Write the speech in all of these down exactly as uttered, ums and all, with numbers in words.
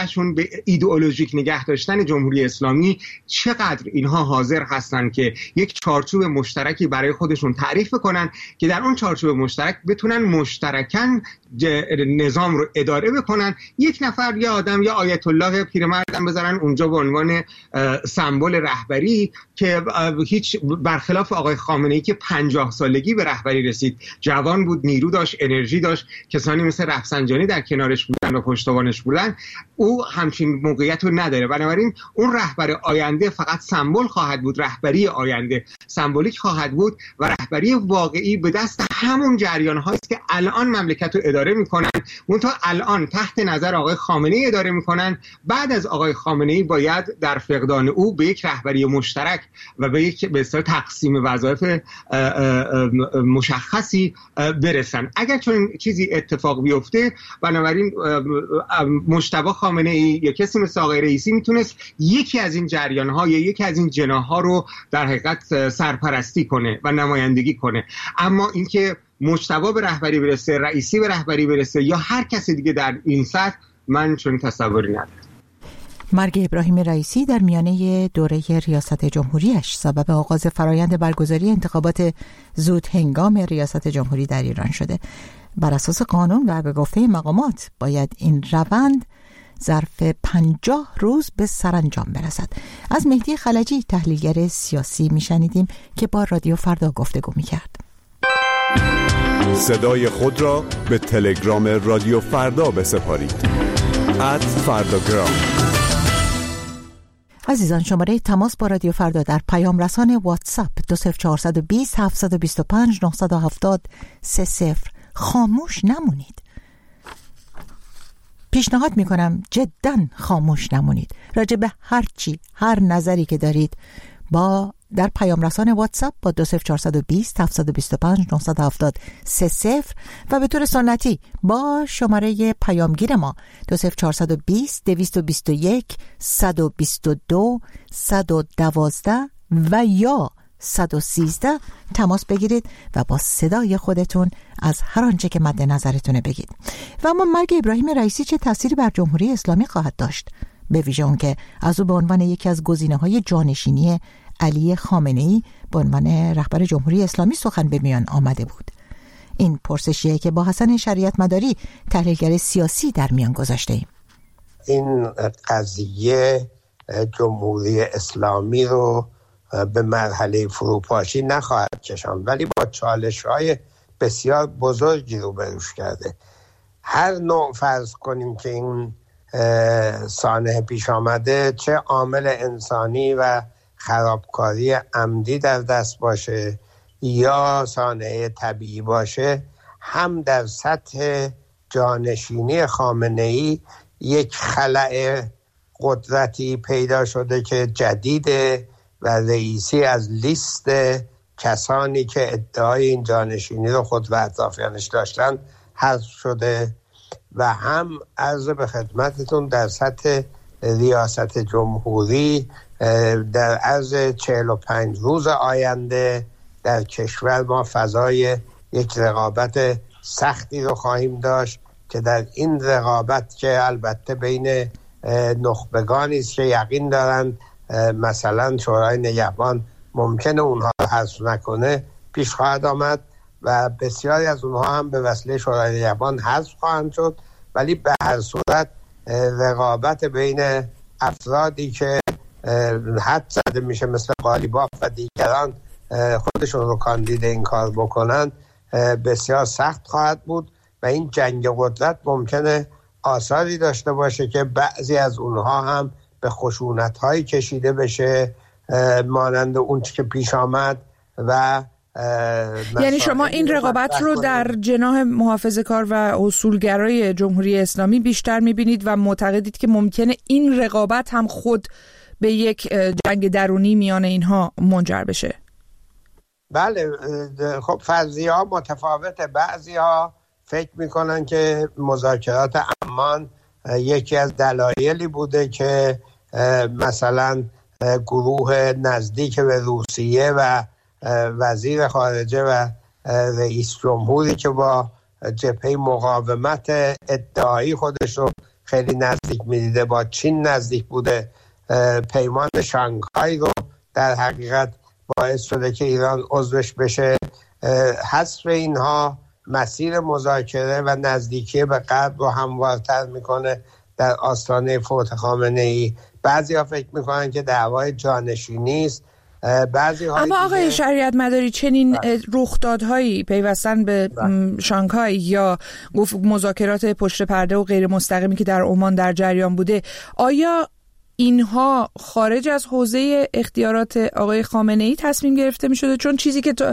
شون به ایدئولوژیک نگه داشتن جمهوری اسلامی چقدر اینها حاضر هستن که یک چارچوب مشترکی برای خودشون تعریف بکنن که در اون چارچوب مشترک بتونن مشترکاً نظام رو اداره بکنن. یک نفر یا آدم یا آیت الله پیرمردم بذارن اونجا به عنوان سمبل رهبری که هیچ برخلاف آقای خامنه‌ای که پنجاه سالگی به رهبری رسید، جوان بود، نیرو داشت، انرژی داشت، کسانی مثل رفسنجانی در کنارش بودن و پشتوانش بودن، او همچین موقعیت رو نداره. بنابراین اون رهبر آینده فقط سمبل خواهد بود، رهبری آینده سمبولیک خواهد بود و رهبری واقعی به دست همون جریان هاست که الان مملکت رو اداره میکنن. اون تا الان تحت نظر آقای خامنه‌ای اداره میکنن. بعد از آقای خامنه‌ای باید در فقدان او به یک رهبری مشترک و به یک به اصطلاح تقسیم وظایف مشخصی برسن. اگر چون چیزی اتفاق بیفته، بنابراین مجتبی خامنه‌ای یا کسی مثل آقای رئیسی میتونست یکی از این جریان‌ها یا یکی از این جناح‌ها رو در حقیقت سرپرستی کنه و نمایندگی کنه. اما اینکه مجتبی به رهبری برسه، رئیسی به رهبری برسه یا هر کسی دیگه در این سطح، من چون تصوری ندارم. مرگ ابراهیم رئیسی در میانه دوره ریاست جمهوریش سبب آغاز فرایند برگزاری انتخابات زود هنگام ریاست جمهوری در ایران شده. بر اساس قانون و به گفته مقامات باید این روند ظرف پنجاه روز به سرانجام برسد. از مهدی خلجی تحلیلگر سیاسی میشنیدیم که با رادیو فردا گفتگو میکرد. صدای خود را به تلگرام رادیو فردا بسپارید. ات فرداگرام. عزیزان، شماره تماس با رادیو فردا در پیام رسان واتساپ دو صفر چهار دو صفر هفت دو پنج نه هفت صفر سه صفر. خاموش نمونید. پیشنهاد میکنم جداً خاموش نمونید. راجع به هر چی، هر نظری که دارید با در پیام رسان واتساپ با دو صفر چهار دو صفر هفت دو پنج نه هفت صفر سه صفر و به طور سنتی با شماره پیامگیر ما دو صفر چهار دو صفر دو دو یک صد و بیست و دو صد و دوازده و یا صد و سیزده تماس بگیرید و با صدای خودتون از هر آنچه که مد نظرتونه بگید. و اما مرگ ابراهیم رئیسی چه تأثیری بر جمهوری اسلامی خواهد داشت؟ به ویژه اون که از او به عنوان یکی از گزینه‌های جانشینی علی خامنه‌ای به عنوان رهبر جمهوری اسلامی سخن به میان آمده بود. این پرسشیه که با حسن شریعت مداری تحلیلگر سیاسی در میان گذاشته ایم. این قضیه جمهوری اسلامی رو به مرحله فروپاشی نخواهد کشاند، ولی با چالش‌های بسیار بزرگی روبروش کرده. هر نوع فرض کنیم که این سانحه پیش آمده، چه عامل انسانی و خرابکاری عمدی در دست باشه یا سانحه طبیعی باشه، هم در سطح جانشینی خامنه‌ای یک خلأ قدرتی پیدا شده که جدیده و رئیسی از لیست کسانی که ادعای این جانشینی رو خود و اطرافیانش داشتن حذف شده و هم عرض به خدمتتون در سطح ریاست جمهوری در عرض چهل و پنج روز آینده در کشور ما فضای یک رقابت سختی رو خواهیم داشت که در این رقابت که البته بین نخبگانی است که یقین دارند مثلا شورای نگهبان ممکنه اونها رو حذف نکنه پیش خواهد آمد و بسیاری از اونها هم به وسیله شورای نگهبان حذف خواهند شد، ولی به هر صورت رقابت بین افرادی که حد زده میشه مثل قالیباف و دیگران خودشون رو کاندید این کار بکنن بسیار سخت خواهد بود و این جنگ قدرت ممکنه آثاری داشته باشه که بعضی از اونها هم به خشونت‌هایی کشیده بشه مانند اون که پیش آمد و یعنی شما این رقابت رو در جناح محافظه‌کار و اصولگرای جمهوری اسلامی بیشتر می‌بینید و معتقدید که ممکنه این رقابت هم خود به یک جنگ درونی میان اینها منجر بشه؟ بله، خب فرضیه ها متفاوته. بعضی ها فکر میکنن که مذاکرات عمان یکی از دلایلی بوده که مثلا گروه نزدیک به روسیه و وزیر خارجه و رئیس جمهوری که با جبهه مقاومت ادعایی خودش رو خیلی نزدیک میدیده، با چین نزدیک بوده، پیمان شانگهای رو در حقیقت باعث شده که ایران عضوش بشه. حذف اینها مسیر مذاکره و نزدیکی به غرب رو هموارتر میکنه در آستانه فوت خامنه‌ای. بعضی‌ها فکر میکنن که دعوای جانشینی است، بعضی اما آقای شریعت مداری چنین رخدادهایی پیوستن به شانگهای یا مذاکرات پشت پرده و غیر مستقیمی که در عمان در جریان بوده، آیا اینها خارج از حوزه اختیارات آقای خامنه‌ای تصمیم گرفته می شده؟ چون چیزی که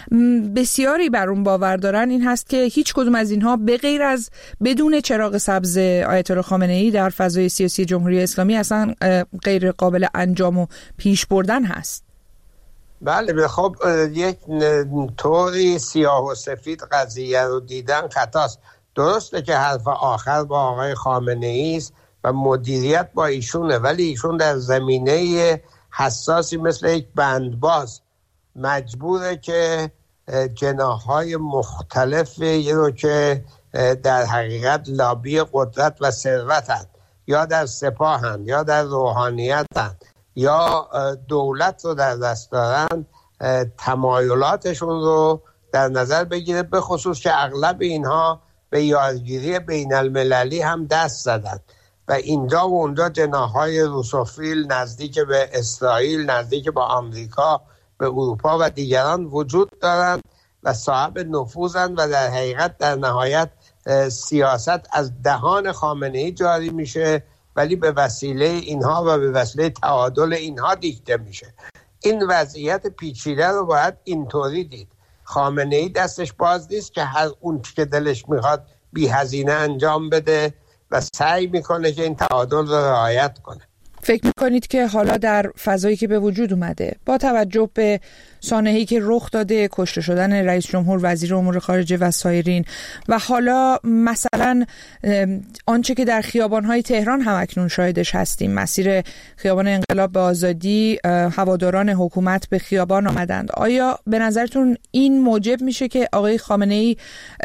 بسیاری بر اون باور دارن این هست که هیچ کدوم از اینها به غیر از بدون چراغ سبز آیت الله خامنه‌ای در فضای سیاسی جمهوری اسلامی اصلا غیر قابل انجام و پیش بردن هست. بله، خب یک طوری سیاه و سفید قضیه رو دیدن خطاست. درسته که حرف آخر با آقای خامنه‌ای است و مدیریت با ایشونه، ولی ایشون در زمینه حساسی مثل یک بندباز مجبوره که جناح‌های مختلفی رو که در حقیقت لابی قدرت و ثروتند، یا در سپاهند یا در روحانیتند یا دولت رو در دست دارن، تمایلاتشون رو در نظر بگیره، به خصوص که اغلب اینها به یارگیری بین المللی هم دست زدن و اینجا و اونجا جناح‌های روسوفیل نزدیک به اسرائیل، نزدیک به آمریکا، به اروپا و دیگران وجود دارند و صاحب نفوذند و در حقیقت در نهایت سیاست از دهان خامنه‌ای جاری میشه، ولی به وسیله اینها و به وسیله تعادل اینها دیکته میشه. این وضعیت پیچیده رو باید اینطوری دید. خامنه‌ای دستش باز نیست که هر اون که دلش میخواد بی هزینه انجام بده و سعی میکنه که این تعادل رو رعایت کنه. فکر میکنید که حالا در فضایی که به وجود اومده با توجه به سانحه‌ای که رخ داده، کشته شدن رئیس جمهور، وزیر امور خارجه و سایرین، و حالا مثلا آنچه که در خیابان‌های تهران هم اکنون شاهدش هستیم، مسیر خیابان انقلاب به آزادی، هواداران حکومت به خیابان آمدند، آیا به نظرتون این موجب میشه که آقای خامنه‌ای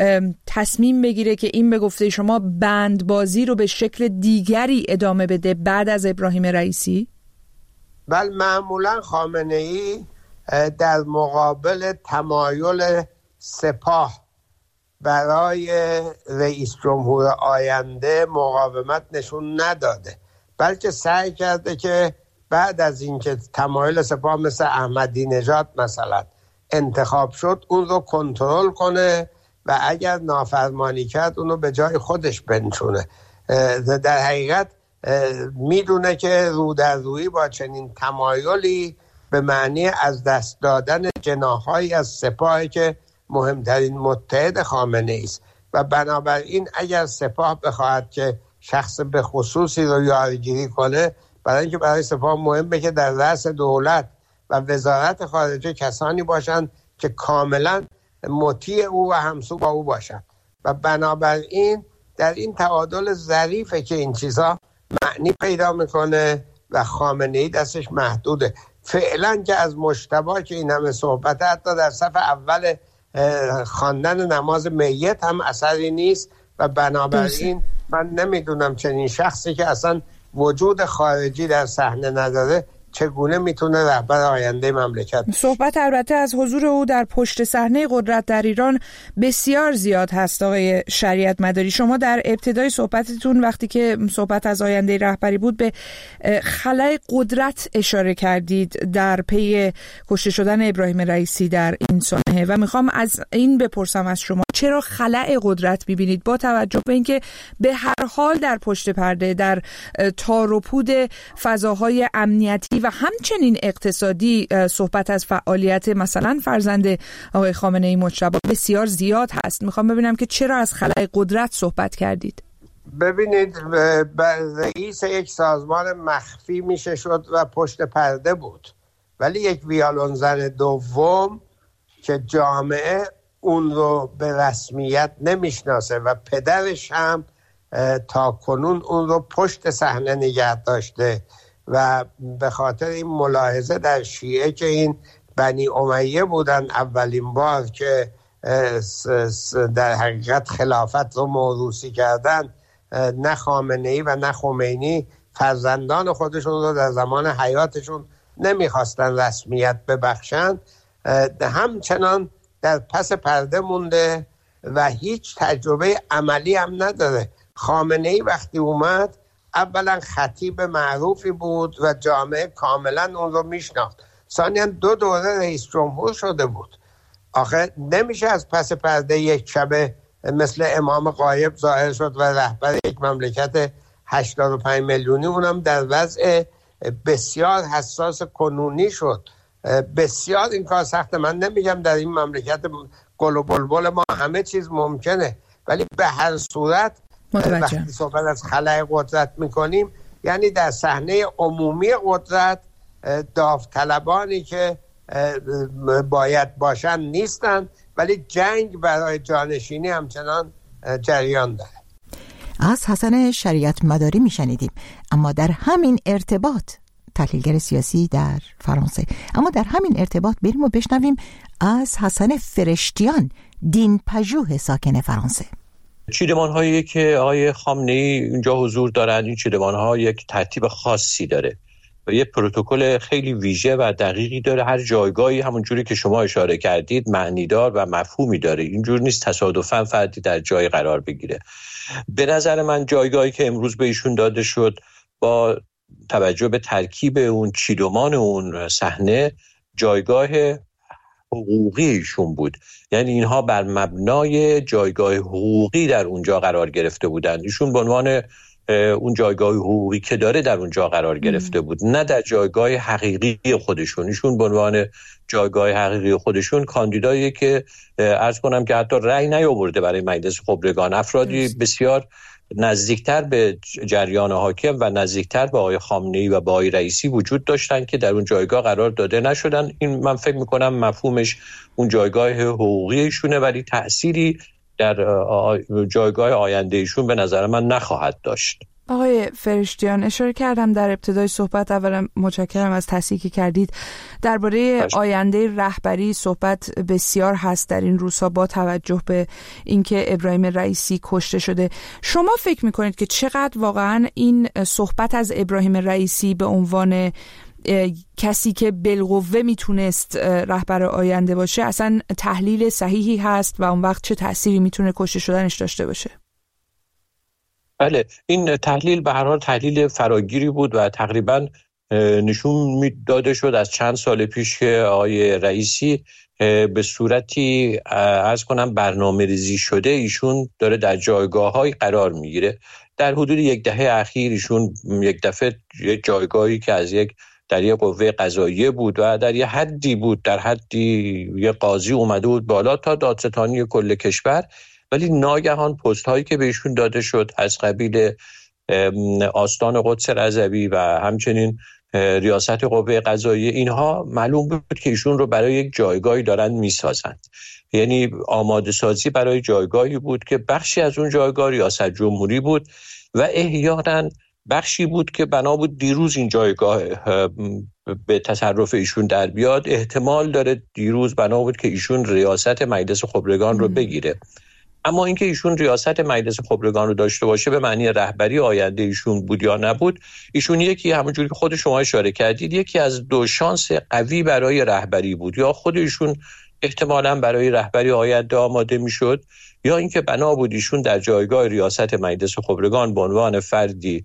تصمیم بگیره که این به گفته شما بندبازی رو به شکل دیگری ادامه بده بعد از ابراهیم رئیسی؟ بله، معمولا خامنه‌ای در مقابل تمایل سپاه برای رئیس جمهور آینده مقاومت نشون نداده، بلکه سعی کرده که بعد از اینکه تمایل سپاه مثل احمدی نژاد مثلا انتخاب شد اون رو کنترل کنه و اگر نافرمانی کرد اون رو به جای خودش بنشونه. در حقیقت میدونه که رو در روی با چنین تمایلی به معنی از دست دادن جناح‌هایی از سپاهی که مهمترین متحد خامنه‌ای است و بنابراین اگر سپاه بخواهد که شخص به خصوصی رو یارگیری کنه، برای اینکه برای سپاه مهمه که در رأس دولت و وزارت خارجه کسانی باشند که کاملا مطیع او و همسو با او باشند و بنابراین در این تعادل ظریفه که این چیزها معنی پیدا میکنه و خامنه‌ای دستش محدوده. فعلا که از مجتبی که این همه صحبت، حتی در صف اول خواندن نماز میت هم اثری نیست و بنابراین من نمیدونم چنین شخصی که اصلا وجود خارجی در صحنه نداره چگونه میتونه رهبر آینده مملکت بشه. صحبت البته از حضور او در پشت صحنه قدرت در ایران بسیار زیاد هست. آقای شریعت مداری، شما در ابتدای صحبتتون وقتی که صحبت از آینده رهبری بود به خلأ قدرت اشاره کردید در پی کشته شدن ابراهیم رئیسی در این سانحه و میخوام از این بپرسم از شما چرا خلأ قدرت میبینید با توجه به اینکه به هر حال در پشت پرده در تار و پود فضاهای امنیتی و همچنین اقتصادی صحبت از فعالیت مثلا فرزند آقای خامنه‌ای مجتبی بسیار زیاد هست. میخوام ببینم که چرا از خلأ قدرت صحبت کردید؟ ببینید، رئیس یک سازمان مخفی میشه شد و پشت پرده بود، ولی یک ویولون زن دوم که جامعه اون رو به رسمیت نمیشناسه و پدرش هم تا کنون اون رو پشت صحنه نگه داشته و به خاطر این ملاحظه در شیعه که این بنی امیه بودن اولین بار که در حقیقت خلافت رو موروثی کردن نه خامنه‌ای و نه خمینی فرزندان خودشون رو در زمان حیاتشون نمیخواستن رسمیت ببخشن، همچنان در پس پرده مونده و هیچ تجربه عملی هم نداره. خامنه‌ای وقتی اومد اولا خطیب معروفی بود و جامعه کاملا اون رو میشناخت، ثانیاً دو دوره رئیس جمهور شده بود. آخه نمیشه از پس پرده یک شبه مثل امام غایب ظاهر شد و رهبر یک مملکت هشتاد و پنج میلیونی، اونم در وضع بسیار حساس کنونی شد. بسیار این کار سخته. من نمیگم در این مملکت گل و بلبل ما همه چیز ممکنه، ولی به هر صورت متوجه. وقتی صحبت از خلأ قدرت میکنیم یعنی در صحنه عمومی قدرت داوطلبانی که باید باشن نیستن، ولی جنگ برای جانشینی همچنان جریان داره. از حسن شریعت مداری میشنیدیم. اما در همین ارتباط، تحلیلگر سیاسی در فرانسه، اما در همین ارتباط بریم و بشنویم از حسن فرشتیان، دین پژوه ساکن فرانسه. چیدمان هایی که آقای خامنه‌ای اینجا حضور دارند، این چیدمان ها یک ترتیب خاصی داره و یک پروتکل خیلی ویژه و دقیقی داره. هر جایگاهی همون جوری که شما اشاره کردید معنیدار و مفهومی داره. اینجور نیست تصادفاً فردی در جای قرار بگیره. به نظر من جایگاهی که امروز به ایشون داده شد با توجه به ترکیب اون چیدمان اون صحنه، جایگاه حقوقی ایشون بود. یعنی اینها بر مبنای جایگاه حقوقی در اونجا قرار گرفته بودند. ایشون به عنوان اون جایگاه حقوقی که داره در اونجا قرار گرفته بود، نه در جایگاه حقیقی خودشون. ایشون به عنوان جایگاه حقیقی خودشون کاندیدایی که عرض کنم که حتی رأی نیاورده برای مجلس خبرگان، افرادی بسیار نزدیکتر به جریان حاکم و نزدیکتر به آقای خامنه‌ای و به آقای رئیسی وجود داشتن که در اون جایگاه قرار داده نشدن. این من فکر میکنم مفهومش اون جایگاه حقوقی ایشونه، ولی تأثیری در جایگاه آینده ایشون به نظر من نخواهد داشت. آقای فرشتیان، اشاره کردم در ابتدای صحبت، اولا متشکرم از تصحیحی که کردید، درباره آینده رهبری صحبت بسیار هست در این روزها با توجه به اینکه ابراهیم رئیسی کشته شده. شما فکر میکنید که چقدر واقعا این صحبت از ابراهیم رئیسی به عنوان کسی که بالقوه میتونست رهبر آینده باشه اصلا تحلیل صحیحی هست و اون وقت چه تأثیری میتونه کشته شدنش داشته باشه؟ بله، این تحلیل به هر حال تحلیل فراگیری بود و تقریبا نشون داده شد از چند سال پیش که آقای رئیسی به صورتی عرض کنم برنامه ریزی شده ایشون داره در جایگاه‌های قرار میگیره. در حدود یک دهه اخیر ایشون یک دفعه یک جایگاهی که از یک در یک قوه قضاییه بود و در یک حدی بود، در حدی یک قاضی اومده بود بالا تا دادستانی کل کشور، ولی ناگهان پست هایی که بهشون داده شد از قبیل آستان قدس رضوی و همچنین ریاست قوه قضاییه، اینها معلوم بود که ایشون رو برای یک جایگاهی دارن میسازند. یعنی آماده سازی برای جایگاهی بود که بخشی از اون جایگاه ریاست جمهوری بود و احیانا بخشی بود که بنا بود دیروز این جایگاه به تصرف ایشون در بیاد. احتمال داره دیروز بنا بود که ایشون ریاست مجلس خبرگان رو بگیره. اما اینکه ایشون ریاست مجلس خبرگان رو داشته باشه به معنی رهبری آینده ایشون بود یا نبود، ایشون یکی همونجوری که خود شما اشاره کردید یکی از دو شانس قوی برای رهبری بود. یا خود ایشون احتمالاً برای رهبری آینده آماده میشد، یا اینکه بنا بود ایشون در جایگاه ریاست مجلس خبرگان به عنوان فردی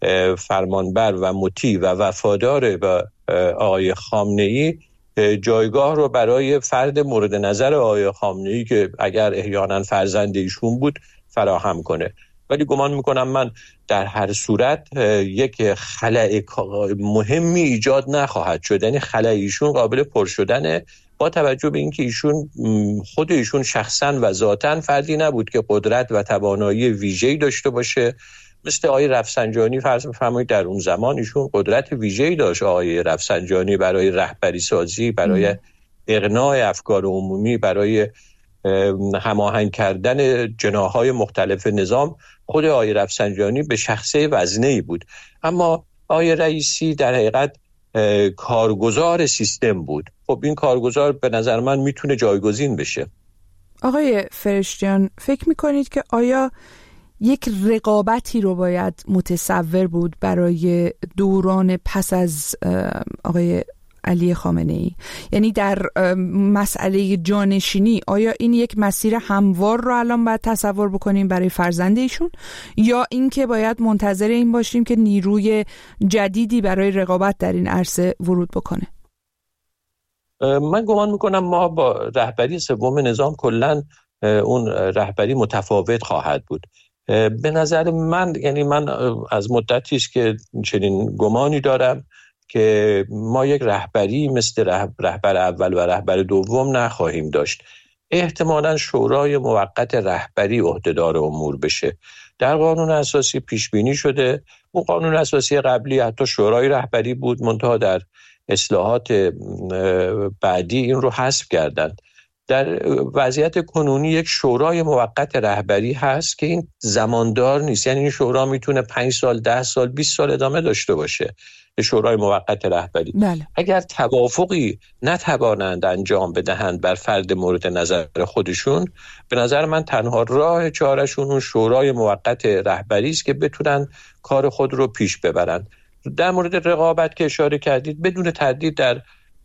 فرمانبر و مطیع و وفادار به آقای خامنه‌ای جایگاه رو برای فرد مورد نظر آقای خامنه‌ای که اگر احیانا فرزند ایشون بود فراهم کنه. ولی گمان میکنم من در هر صورت یک خلأ مهمی ایجاد نخواهد شد. یعنی خلأ ایشون قابل پر شدنه با توجه به اینکه ایشون خود ایشون شخصا و ذاتاً فردی نبود که قدرت و توانایی ویژه‌ای داشته باشه. مثل آقای رفسنجانی فرض بفرمایید در اون زمان ایشون قدرت ویژه‌ای داشت آقای رفسنجانی برای رهبری سازی، برای اقناع افکار عمومی، برای هماهنگ کردن جناح‌های مختلف نظام. خود آقای رفسنجانی به شخصه وزنه‌ای بود، اما آقای رئیسی در حقیقت کارگزار سیستم بود. خب این کارگزار به نظر من میتونه جایگزین بشه. آقای فرشتیان، فکر میکنید که آیا یک رقابتی رو باید متصور بود برای دوران پس از آقای علی خامنه‌ای. یعنی در مسئله جانشینی آیا این یک مسیر هموار رو الان باید تصور بکنیم برای فرزند ایشون، یا اینکه باید منتظر این باشیم که نیروی جدیدی برای رقابت در این عرصه ورود بکنه؟ من گمان میکنم ما با رهبری سوم نظام کلاً اون رهبری متفاوت خواهد بود. به نظر من، یعنی من از مدتی است که چنین گمانی دارم که ما یک رهبری مثل رهبر اول و رهبر دوم نخواهیم داشت. احتمالاً شورای موقت رهبری عهدهدار امور بشه. در قانون اساسی پیش بینی شده، اون قانون اساسی قبلی حتی شورای رهبری بود، منتها در اصلاحات بعدی این رو حذف کردند. در وضعیت کنونی یک شورای موقت رهبری هست که این زماندار نیست، یعنی این شورا میتونه پنج سال، ده سال، بیست سال ادامه داشته باشه. شورای موقت رهبری بله. اگر توافقی نتوانند انجام بدهند بر فرد مورد نظر خودشون، به نظر من تنها راه چارهشون اون شورای موقت رهبری است که بتونن کار خود رو پیش ببرند. در مورد رقابت که اشاره کردید، بدون تردید در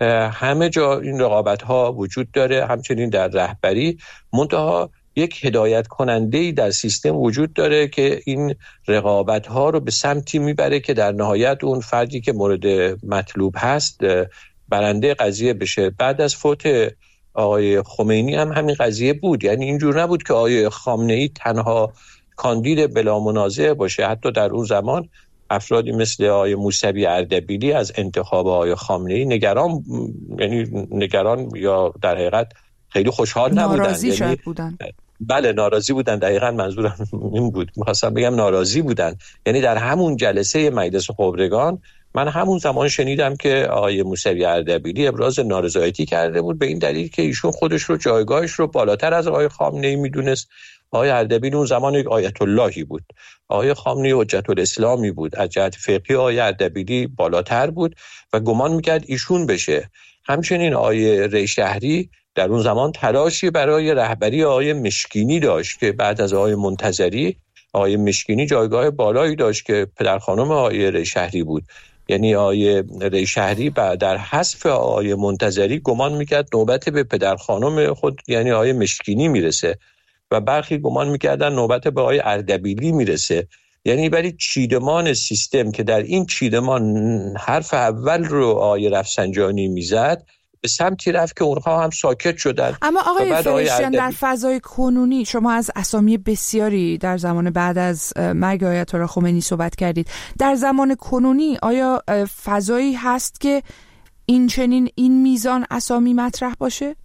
همه جا این رقابت ها وجود داره، همچنین در رهبری، منتها یک هدایت کننده‌ای در سیستم وجود داره که این رقابت ها رو به سمتی میبره که در نهایت اون فردی که مورد مطلوب هست برنده قضیه بشه. بعد از فوت آقای خمینی هم همین قضیه بود، یعنی اینجور نبود که آقای خامنه‌ای تنها کاندید بلا منازع باشه. حتی در اون زمان افرادی مثل آقای موسوی اردبیلی از انتخاب آقای خامنه‌ای نگران، یعنی نگران یا در حقیقت خیلی خوشحال نبودن، ناراضی یعنی شاید بودن. بله ناراضی بودن، دقیقاً منظورم این بود، می‌خواستم بگم ناراضی بودن. یعنی در همون جلسه مجلس خبرگان من همون زمان شنیدم که آقای موسوی اردبیلی ابراز نارضایتی کرده بود به این دلیل که ایشون خودش رو، جایگاهش رو بالاتر از آقای خامنه‌ای میدونست. آقای اردبیلی اون زمان یک آیت اللهی بود، آقای خامنه‌ای حجت الاسلامی بود، از جهت فقهی آقای اردبیلی بالاتر بود و گمان میکرد ایشون بشه. همچنین آقای ریشهری در اون زمان تلاشی برای رهبری آقای مشکینی داشت که بعد از آقای منتظری، آقای مشکینی جایگاه بالایی داشت که پدرخانم آقای ریشهری بود. یعنی آقای ریشهری بعد در حذف آقای منتظری گمان میکرد نوبت به پدرخانم خود یعنی آقای مشکینی میرسه و برخی گمان میکردن نوبت به آقای اردبیلی میرسه. یعنی برای چیدمان سیستم که در این چیدمان حرف اول رو آقای رفسنجانی میزد به سمتی رفت که اونها هم ساکت شدن. اما آقای فرشتیان اردبیلی... در فضای کنونی شما از اسامی بسیاری در زمان بعد از مرگ آیت الله خمینی صحبت کردید. در زمان کنونی آیا فضایی هست که این چنین این میزان اسامی مطرح باشه؟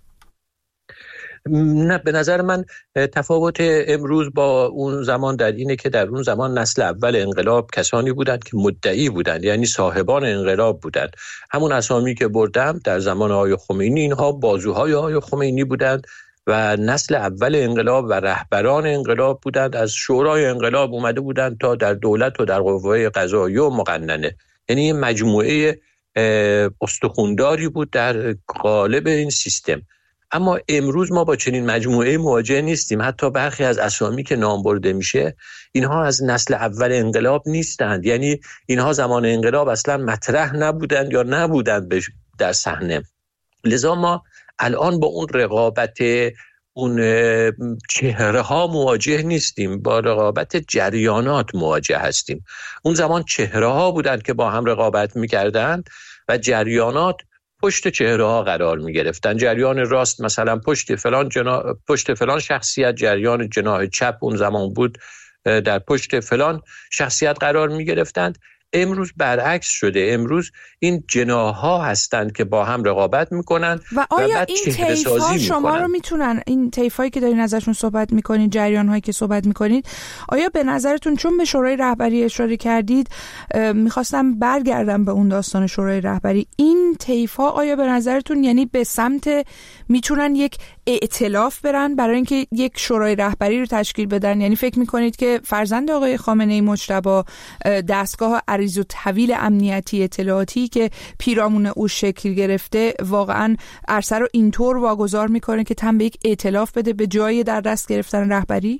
نه، به نظر من تفاوت امروز با اون زمان در اینه که در اون زمان نسل اول انقلاب کسانی بودند که مدعی بودند، یعنی صاحبان انقلاب بودند. همون اسامی که بردم در زمان آقای خمینی، اینها بازوهای آقای خمینی بودند و نسل اول انقلاب و رهبران انقلاب بودند. از شورای انقلاب اومده بودند تا در دولت و در قوه قضاییه و مقننه. یعنی مجموعه استخونداری بود در قالب این سیستم. اما امروز ما با چنین مجموعه مواجه نیستیم. حتی برخی از اسامی که نام برده میشه اینها از نسل اول انقلاب نیستند، یعنی اینها زمان انقلاب اصلا مطرح نبودند یا نبودند در صحنه. لذا ما الان با اون رقابت اون چهره ها مواجه نیستیم، با رقابت جریانات مواجه هستیم. اون زمان چهره ها بودند که با هم رقابت میکردند و جریانات پشت چهره ها قرار می گرفتن. جریان راست مثلا پشت فلان جنا... پشت فلان شخصیت، جریان جناح چپ اون زمان بود در پشت فلان شخصیت قرار می گرفتند. امروز برعکس شده. امروز این جناح ها هستند که با هم رقابت میکنن و آیا و این طیف ها شما رو میتونن، این طیف هایی که دارین ازشون صحبت میکنین، جریان هایی که صحبت میکنید، آیا به نظرتون، چون به شورای رهبری اشاره کردید میخواستم برگردم به اون داستان شورای رهبری، این طیف ها آیا به نظرتون یعنی به سمت میتونن یک ائتلاف برن برای اینکه یک شورای رهبری رو تشکیل بدن؟ یعنی فکر میکنید که فرزند آقای خامنه‌ای مجتبی دستگاه عریض و طویل امنیتی اطلاعاتی که پیرامون او شکل گرفته واقعا عرصه رو اینطور واگذار میکنه که تن به یک ائتلاف بده به جای در دست گرفتن رهبری؟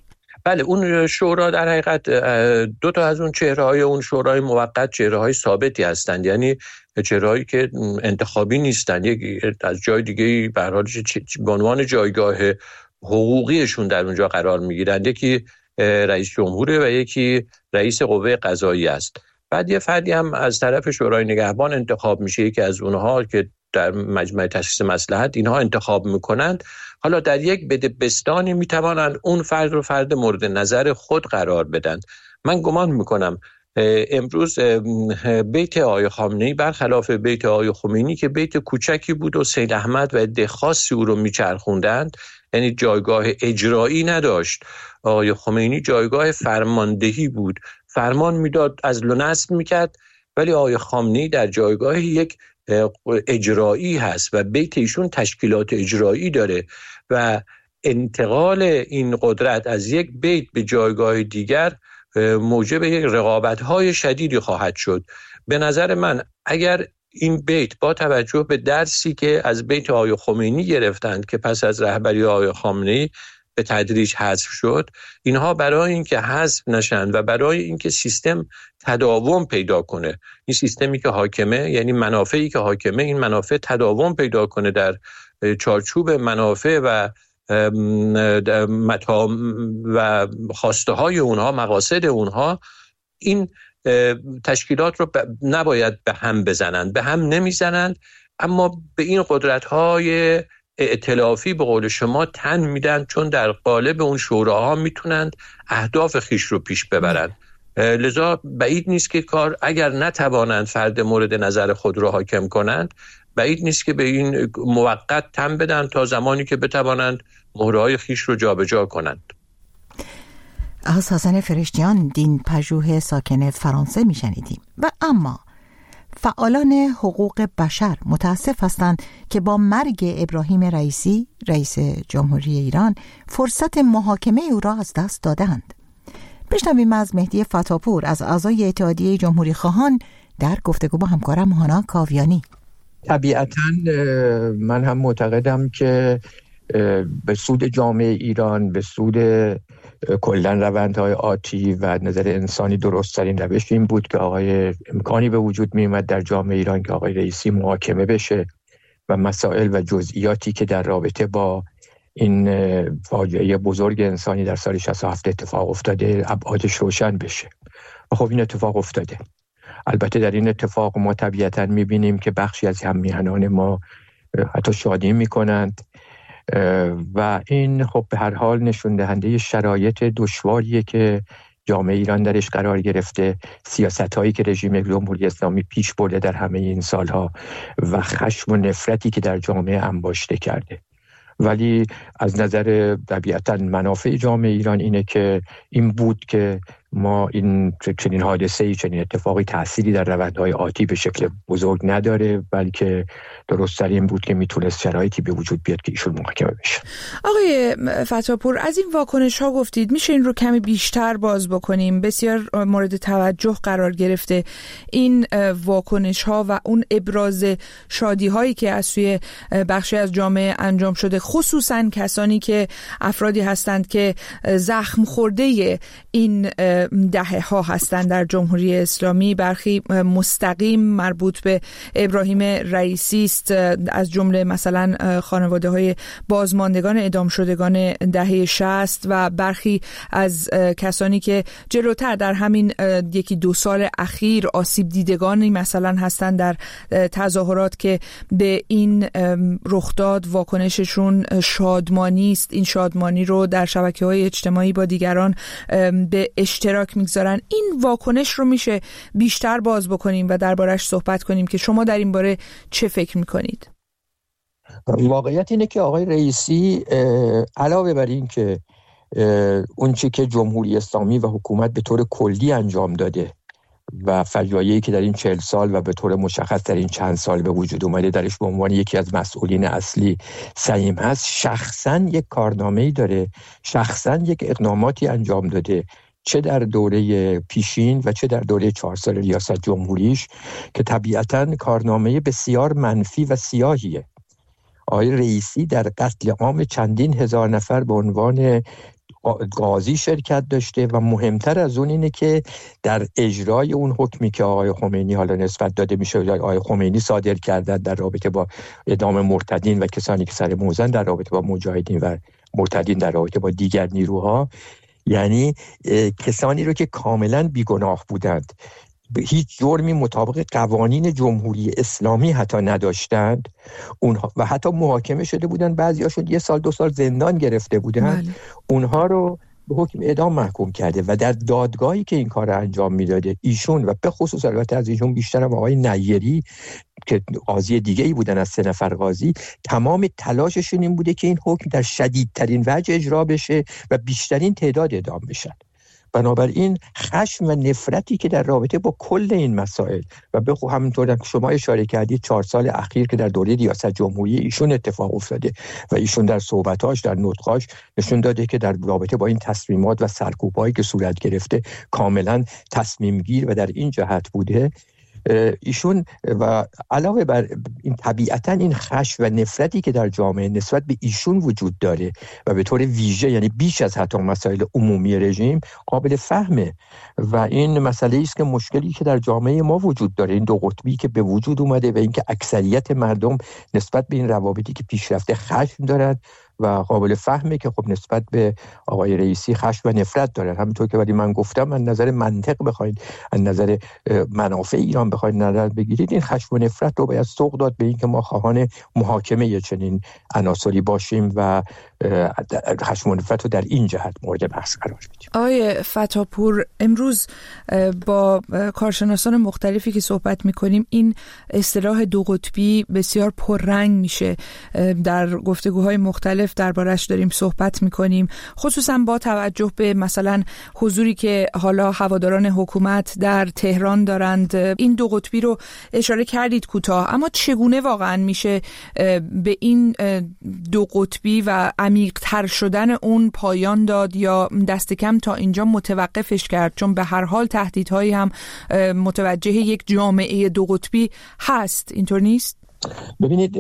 بله اون شورا در حقیقت دو تا از اون چهره‌های اون شورای موقت چهره‌های ثابتی هستند، یعنی چهره‌هایی که انتخابی نیستند، یک از جای دیگه به هر حال به عنوان جایگاه حقوقیشون در اونجا قرار میگیرند. یکی رئیس جمهوره و یکی رئیس قوه قضاییه است. بعد یه فردی هم از طرف شورای نگهبان انتخاب میشه، یکی از اونها که در مجمع تشخیص مصلحت اینها انتخاب میکنند. حالا در یک بدبستانی میتوانند اون فرد رو فرد مورد نظر خود قرار بدن. من گمان میکنم امروز بیت آقای خامنه‌ای برخلاف بیت آقای خمینی که بیت کوچکی بود و سید احمد و عده خاصی او رو میچرخوندند، یعنی جایگاه اجرایی نداشت. آقای خمینی جایگاه فرماندهی بود، فرمان میداد، عزل و نصب میکرد، ولی آقای خامنه‌ای در جایگاه یک اجرایی هست و بیت ایشون تشکیلات اجرایی داره و انتقال این قدرت از یک بیت به جایگاه دیگر موجب یک رقابت‌های شدیدی خواهد شد. به نظر من اگر این بیت با توجه به درسی که از بیت آقای خمینی گرفتند که پس از رهبری آقای خامنه‌ای به تدریج حذف شد، اینها برای اینکه حذف نشن و برای اینکه سیستم تداوم پیدا کنه، این سیستمی که حاکمه، یعنی منافعی که حاکمه، این منافع تداوم پیدا کنه در چارچوب منافع و و خواسته های اونها، مقاصد اونها، این تشکیلات رو نباید به هم بزنند. به هم نمیزنند، اما به این قدرت های ائتلافی به قول شما تن میدن، چون در قالب اون شوراها میتونند اهداف خیش رو پیش ببرند. لذا بعید نیست که کار اگر نتوانند فرد مورد نظر خود رو حاکم کنند، بعید نیست که به این موقت تن بدن تا زمانی که بتوانند مهرهای خیش رو جابجا کنند. از حسن فرشتیان، دین پژوه ساکن فرانسه میشنیدیم. و اما فعالان حقوق بشر متاسف هستند که با مرگ ابراهیم رئیسی رئیس جمهوری ایران فرصت محاکمه او را از دست دادند. بشنویم از مهدی فتاپور از اعضای اتحادیه جمهوری خواهان در گفتگو با همکارم هانا کاویانی. طبیعتاً من هم معتقدم که به سود جامعه ایران، به سود کلن روندهای آتی و نظر انسانی درست‌ترین روش این بود که آقای امکانی به وجود می‌آمد در جامعه ایران که آقای رئیسی محاکمه بشه و مسائل و جزئیاتی که در رابطه با این فاجعه بزرگ انسانی در سال شصت و هفت اتفاق افتاده ابعادش روشن بشه. و خب این اتفاق افتاده. البته در این اتفاق ما طبیعتاً می‌بینیم که بخشی از هم‌میهنان ما حتی شادی می‌کنند و این خب به هر حال نشون دهنده شرایط دشواریه که جامعه ایران درش قرار گرفته، سیاست‌هایی که رژیم جمهوری اسلامی پیش برده در همه این سالها و خشم و نفرتی که در جامعه انباشته کرده. ولی از نظر طبیعتاً منافع جامعه ایران اینه که این بود که ما این چنین حادثه‌ای، چنین اتفاقی تأثیری در روندهای آتی به شکل بزرگ نداره، بلکه درست‌تر این بود که میتونست شرایطی به وجود بیاد که ایشون محاکمه بشه. آقای فتاپور، از این واکنش‌ها گفتید، میشه این رو کمی بیشتر باز بکنیم؟ بسیار مورد توجه قرار گرفته این واکنش‌ها و اون ابراز شادی‌هایی که از سوی بخشی از جامعه انجام شده، خصوصاً کسانی که افرادی هستند که زخم خورده این دهه ها هستند در جمهوری اسلامی. برخی مستقیم مربوط به ابراهیم رئیسی است، از جمله مثلا خانواده های بازماندگان اعدام شدگان دهه شصت و برخی از کسانی که جلوتر در همین یکی دو سال اخیر آسیب دیدگانی مثلا هستند در تظاهرات که به این رخداد واکنششون شادمانی است. این شادمانی رو در شبکه‌های اجتماعی با دیگران به اشتراک میگذارن. این واکنش رو میشه بیشتر باز بکنیم و دربارش صحبت کنیم که شما در این باره چه فکر میکنید؟ واقعیت اینه که آقای رئیسی علاوه بر این که اون چی که جمهوری اسلامی و حکومت به طور کلی انجام داده و فجایعی که در این چهل سال و به طور مشخص در این چند سال به وجود اومده درش به عنوان یکی از مسئولین اصلی سهیم هست، شخصاً یک کارنامه‌ای داره، شخصاً یک اقداماتی انجام داده، چه در دوره پیشین و چه در دوره چهار سال ریاست جمهوریش، که طبیعتاً کارنامه بسیار منفی و سیاهیه. آقای رئیسی در قتل عام چندین هزار نفر به عنوان قاضی شرکت داشته و مهمتر از اون اینه که در اجرای اون حکمی که آقای خمینی حالا نسبت داده میشه آقای خمینی صادر کردن در رابطه با اعدام مرتدین و کسانی که سر موزن، در رابطه با مجاهدین و مرتدین در رابطه با دیگر نیروها، یعنی کسانی رو که کاملا بیگناه بودند، به هیچ جرمی مطابق قوانین جمهوری اسلامی حتی نداشتند اونها و حتی محاکمه شده بودند، بعضیاشون یه سال دو سال زندان گرفته بودند، بله. اونها رو به حکم اعدام محکوم کرده و در دادگاهی که این کار رو انجام میداده ایشون و به خصوص البته از ایشون بیشتر هم آقای نیری که قاضی دیگه ای بودن از سه نفر قاضی، تمام تلاششون این بوده که این حکم در شدیدترین وجه اجرا بشه و بیشترین تعداد اعدام بشن. بنابراین خشم و نفرتی که در رابطه با کل این مسائل و به خصوص همونطور که شما اشاره کردید چهار سال اخیر که در دوره ریاست جمهوری ایشون اتفاق افتاده و ایشون در صحبتاش در نطقاش نشون داده که در رابطه با این تصمیمات و سرکوب‌هایی که صورت گرفته کاملا تصمیم گیر و در این جهت بوده. ایشون و علاوه بر این طبیعتاً این خشم و نفرتی که در جامعه نسبت به ایشون وجود داره و به طور ویژه یعنی بیش از حتی مسائل عمومی رژیم قابل فهمه و این مسئله است که مشکلی که در جامعه ما وجود داره، این دو قطبی که به وجود اومده و اینکه اکثریت مردم نسبت به این روابطی که پیشرفته خشم دارند و قابل فهمه که خب نسبت به آقای رئیسی خشم و نفرت دارن. همونطور که ولی من گفتم من نظر منطق بخواید، از نظر منافع ایران بخواید نظر بگیرید، این خشم و نفرت رو باید سوق داد به این که ما خواهان محاکمه چنین عناصری باشیم و خشم و نفرت رو در این جهت مورد بحث قرار بدیم. آقای فتاپور، امروز با کارشناسان مختلفی که صحبت می‌کنیم این اصطلاح دو قطبی بسیار پررنگ میشه، در گفتگوهای مختلف دربارش داریم صحبت میکنیم، خصوصا با توجه به مثلا حضوری که حالا هواداران حکومت در تهران دارند. این دو قطبی رو اشاره کردید کوتاه، اما چگونه واقعا میشه به این دو قطبی و عمیق‌تر شدن اون پایان داد یا دست کم تا اینجا متوقفش کرد؟ چون به هر حال تهدیدهایی هم متوجه یک جامعه دو قطبی هست، اینطور نیست؟ ببینید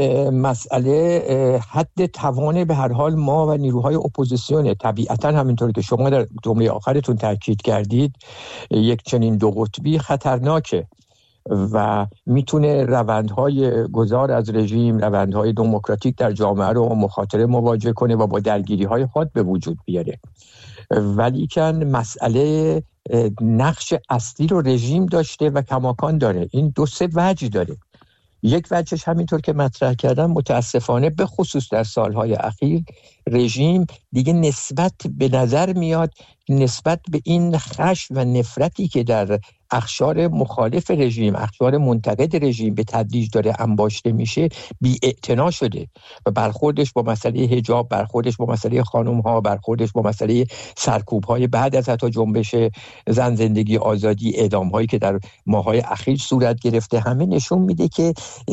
مسئله حد توان به هر حال ما و نیروهای اپوزیسیونه. طبیعتا همینطور که شما در جمله آخرتون تاکید کردید یک چنین دو قطبی خطرناکه و میتونه روندهای گذار از رژیم، روندهای دموکراتیک در جامعه رو مخاطره مواجه کنه و با درگیری‌های حاد به وجود بیاره. ولیکن مسئله نقش اصلی رو رژیم داشته و کماکان داره. این دو سه وجه داره. یک وجهش همینطور که مطرح کردم متاسفانه به خصوص در سالهای اخیر رژیم دیگه نسبت به نظر میاد نسبت به این خشم و نفرتی که در اقشار مخالف رژیم، اقشار منتقد رژیم به تدریج داره انباشته میشه بی‌اعتنا شده و برخوردش با مسئله حجاب، برخوردش با مسئله خانم‌ها، برخوردش با مسئله سرکوب‌های بعد از حتی جنبش زن زندگی آزادی، اعدام‌هایی که در ماه‌های اخیر صورت گرفته، همه نشون میده که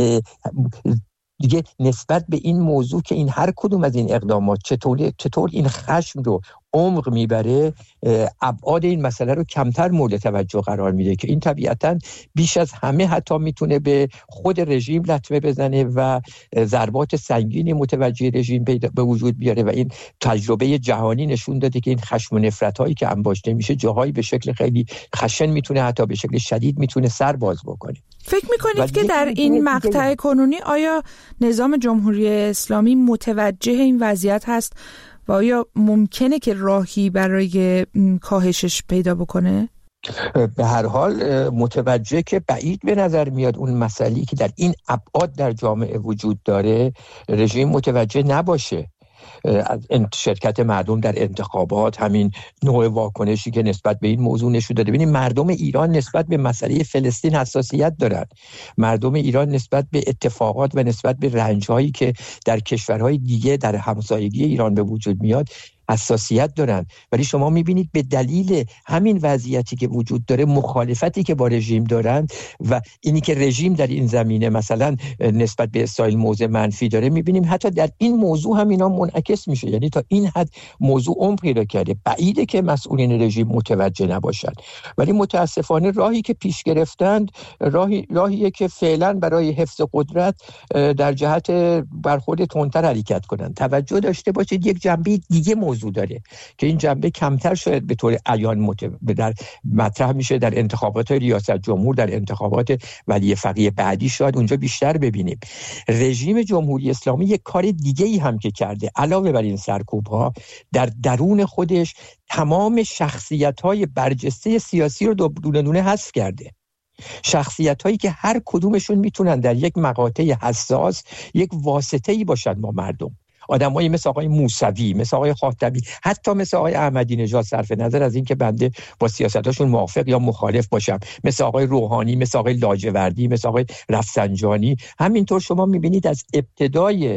دیگه نسبت به این موضوع که این هر کدوم از این اقدامات چطور چطور این خشم رو عمق میبره، ابعاد این مسئله رو کمتر مورد توجه قرار میده که این طبیعتاً بیش از همه حتی میتونه به خود رژیم لطمه بزنه و ضربات سنگینی متوجه رژیم به وجود بیاره و این تجربه جهانی نشون داده که این خشم و نفرت هایی که انباشته میشه جاهایی به شکل خیلی خشن میتونه حتی به شکل شدید میتونه سر باز بکنه. فکر میکنید که در این مقطع کنونی آیا نظام جمهوری اسلامی متوجه این وضعیت هست و آیا ممکنه که راهی برای کاهشش پیدا بکنه؟ به هر حال متوجه که بعید به نظر میاد اون مسئله‌ای که در این ابعاد در جامعه وجود داره رژیم متوجه نباشه. از شرکت مردم در انتخابات، همین نوع واکنشی که نسبت به این موضوع نشون داده. ببینید مردم ایران نسبت به مسئله فلسطین حساسیت دارند. مردم ایران نسبت به اتفاقات و نسبت به رنج‌هایی که در کشورهای دیگه در همسایگی ایران به وجود میاد حساسیت دارن، ولی شما میبینید به دلیل همین وضعیتی که وجود داره، مخالفتی که با رژیم دارن و اینی که رژیم در این زمینه مثلا نسبت به اسرائیل موضع منفی داره، میبینیم حتی در این موضوع هم اینا منعکس میشه. یعنی تا این حد موضوع عمق پیدا کرده. بعیده که مسئولین رژیم متوجه نباشند، ولی متاسفانه راهی که پیش گرفتند راهی راهیه که فعلا برای حفظ قدرت در جهت برخورد تندتر حرکت کنند. توجه داشته باشید یک جنبه دیگه موضوع داره که این جنبه کمتر شاید به طور عیان مت... در مطرح میشه در انتخابات ریاست جمهور، در انتخابات ولی فقیه بعدی شاید اونجا بیشتر ببینیم. رژیم جمهوری اسلامی یک کار دیگه ای هم که کرده علاوه بر این سرکوب‌ها، در درون خودش تمام شخصیت‌های برجسته سیاسی رو دونه دونه حذف کرده. شخصیت‌هایی که هر کدومشون میتونن در یک مقاطع حساس یک واسطه‌ای باشن با مردم. آدمایی مثل آقای موسوی، مثل آقای خاتمی، حتی مثل آقای احمدی نژاد، صرف نظر از اینکه بنده با سیاستاشون موافق یا مخالف باشم، مثل آقای روحانی، مثل آقای لاجوردی، مثل آقای رفسنجانی. همینطور شما میبینید از ابتدای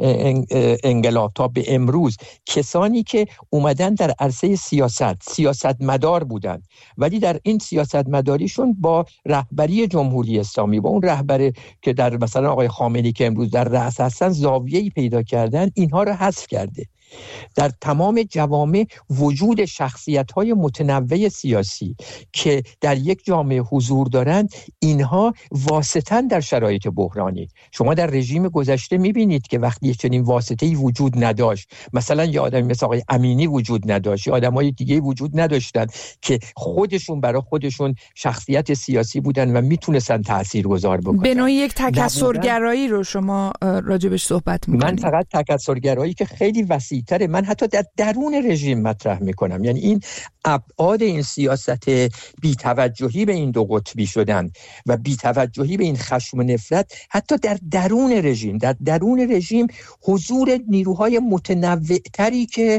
انقلاب تا به امروز کسانی که اومدن در عرصه سیاست سیاستمدار بودن، ولی در این سیاستمداریشون با رهبری جمهوری اسلامی، با اون رهبری که در مثلا آقای خامنه‌ای که امروز در رأس هستن، زاویه‌ای پیدا کردن، اینها رو حذف کرده. در تمام جوامع وجود شخصیت‌های متنوع سیاسی که در یک جامعه حضور دارند، اینها واسطاً در شرایط بحرانی. شما در رژیم گذشته می‌بینید که وقتی چنین واسطه‌ای وجود نداشت، مثلا یه آدمی مثل آقای امینی وجود نداشت، آدمای دیگه وجود نداشتن که خودشون برای خودشون شخصیت سیاسی بودن و میتونستن تاثیرگذار بکنن. به نوعی یک تکثرگرایی رو شما راجبش صحبت می‌کنید. من فقط تکثرگرایی که خیلی وسیع تره من حتی در درون رژیم مطرح میکنم، یعنی این ابعاد این سیاست بی‌توجهی به این دو قطبی شدن و بی‌توجهی به این خشم و نفرت حتی در درون رژیم، در درون رژیم حضور نیروهای متنوع تری که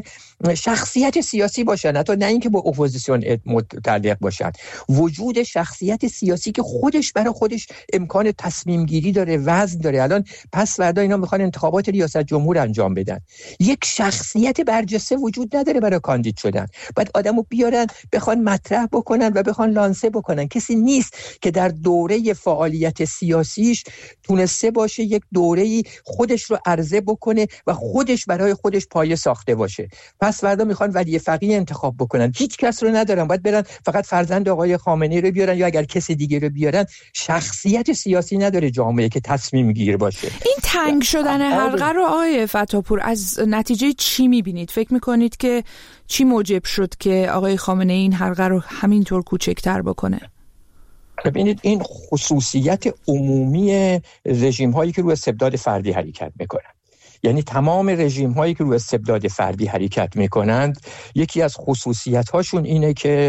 شخصیت سیاسی باشن، حتی نه اینکه با اپوزیسیون متعلق باشن، وجود شخصیت سیاسی که خودش برای خودش امکان تصمیم گیری داره، وزن داره. الان پس فردا اینا میخوان انتخابات ریاست جمهور انجام بدن، یک شخصیت برجسته وجود نداره برای کاندید شدن. باید آدمو بیارن بخوان مطرح بکنن و بخوان لانسه بکنن. کسی نیست که در دوره فعالیت سیاسیش تونسته باشه یک دوره‌ای خودش رو عرضه بکنه و خودش برای خودش پایه ساخته باشه. پس فردا میخوان ولی فقیه انتخاب بکنن، هیچ کس رو ندارن، باید برن فقط فرزند آقای خامنه‌ای رو بیارن یا اگر کسی دیگه رو بیارن. شخصیت سیاسی نداره جامعه که تصمیم گیر باشه. این تنگ شدن حلقه رو آقای فتاپور از نتیجه چی میبینید؟ فکر میکنید که چی موجب شد که آقای خامنه‌ای این حلقه رو همینطور کوچکتر بکنه؟ ببینید این خصوصیت عمومی رژیم هایی که روی استبداد فردی حرکت میکنن، یعنی تمام رژیم هایی که روی استبداد فردی حرکت میکنند، یکی از خصوصیت هاشون اینه که